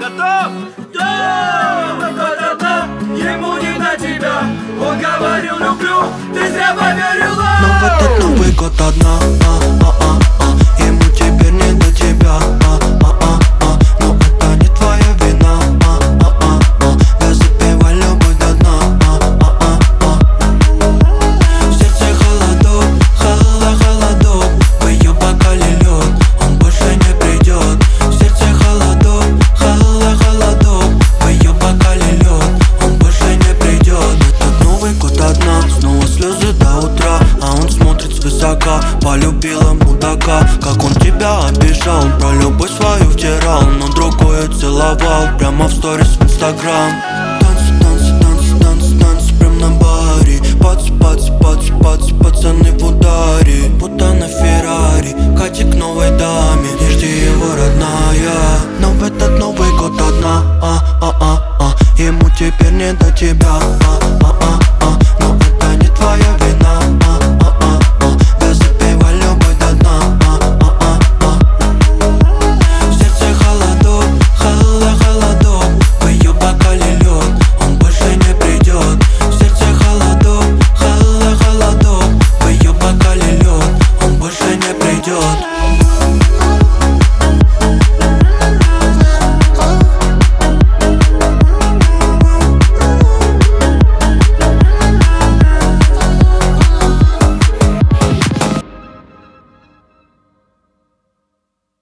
Готов? Да! Новый одна, ему не до тебя. Он говорил люблю, ты зря поверила. Но в этот Новый год одна, ему теперь не до тебя, но это не твоя вина, да запивай любовь до дна, в сердце холодок, холодок, в ее бокале лед, он больше не придет. В сердце холодок, холодок, в ее бокале лед, он больше не придет. Этот Новый год одна, снова слезы до утра, а он смотрит свысока. Полюбила мудака, как он тебя обижал. Он про любовь свою втирал, но другое целовал прямо в сторис в Инстаграм. Танцы, танцы, танцы, танцы, танцы прям на баре. Пацы, пацы, пацы, пацы, пацаны в ударе. Будто на Феррари, катя к новой даме. Не жди его, родная. Но в этот Новый год одна, ему теперь не до тебя,